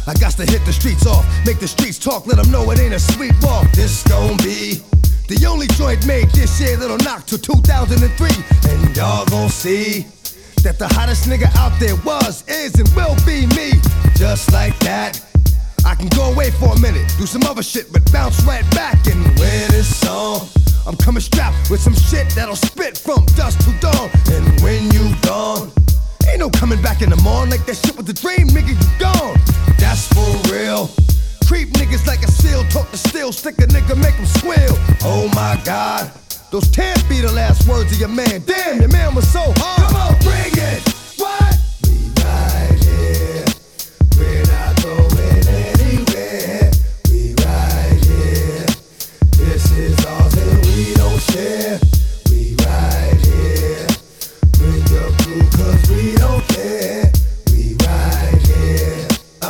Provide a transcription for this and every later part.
I got to hit the streets off, make the streets talk, let them know it ain't a sweet walk. This gon' be the only joint made this year that'll knock till 2003. And y'all gon' see that the hottest nigga out there was, is, and will be me. Just like that, I can go away for a minute, do some other shit, but bounce right back and win this song. I'm coming strapped with some shit that'll spit from dusk to dawn. And when you gone, ain't no coming back in the morning. Like that shit was a dream, nigga, you gone. That's for real. Creep niggas like a seal, talk to steel, stick a nigga, make him squeal. Oh my God, those can't be the last words of your man. Damn, your man was so hard. Come on, bring it. What? We right here, we're not going anywhere. We right here, this is ours and we don't share. We right here, bring your crew cause we don't care. We right here,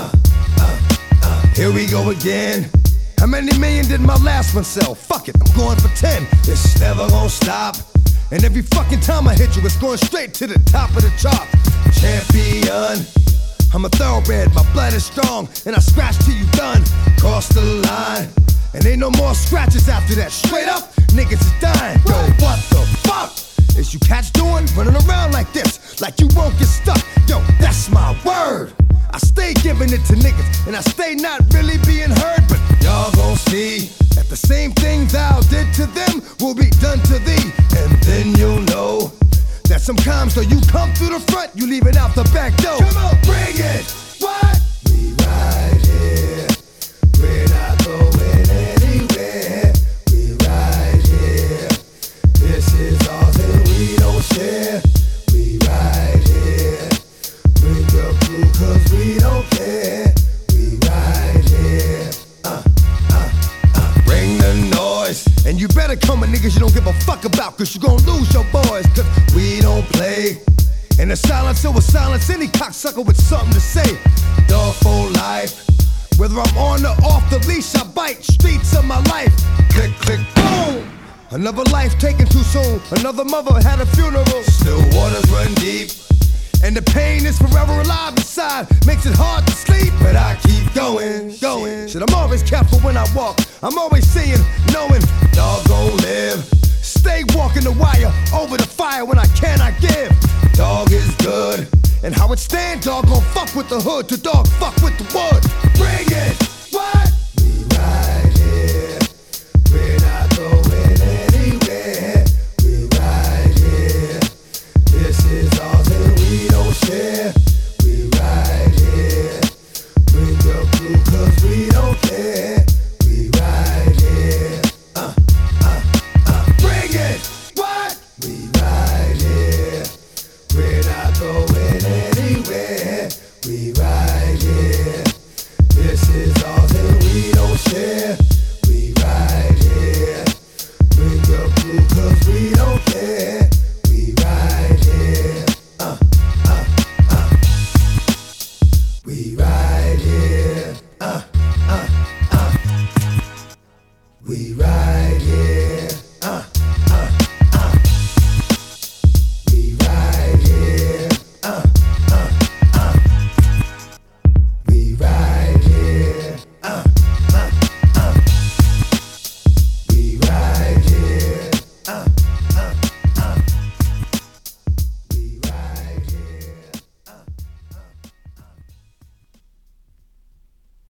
here we go again. How many million did my last one sell? Fuck it, I'm going for 10. It's never gonna stop. And every fucking time I hit you, it's going straight to the top of the chart. Champion, I'm a thoroughbred, my blood is strong, and I scratch till you done. Cross the line, and ain't no more scratches after that. Straight up, niggas is dying. Yo, what the fuck is you cats doing? Running around like this, like you won't get stuck. Yo, that's my word. I stay giving it to niggas, and I stay not really being heard. But y'all gon' see that the same thing thou did to them will be done to thee. And then you'll know that sometimes though you come through the front, you leave it out the back door. Come on, bring it. What? We right here, we're not going anywhere. We right here, this is ours and we don't share. We right here, bring your crew cause we don't care. We right here, bring the noise. And you better come with niggas you don't give a fuck about, cause you gon' lose your boys, cause we don't play. In the silence, it was silence, any cocksucker with something to say. Dog for life, whether I'm on or off the leash, I bite. Streets of my life, click, click, boom. Another life taken too soon, another mother had a funeral. Still waters run deep, and the pain is forever alive inside. Makes it hard to sleep, but I keep going. Shit, I'm always careful when I walk. I'm always seeing, knowing, dog gon' live. Stay walking the wire, over the fire when I cannot give. Dog is good, and how it stand, dog gon' fuck with the hood. The dog fuck with the wood. Bring it.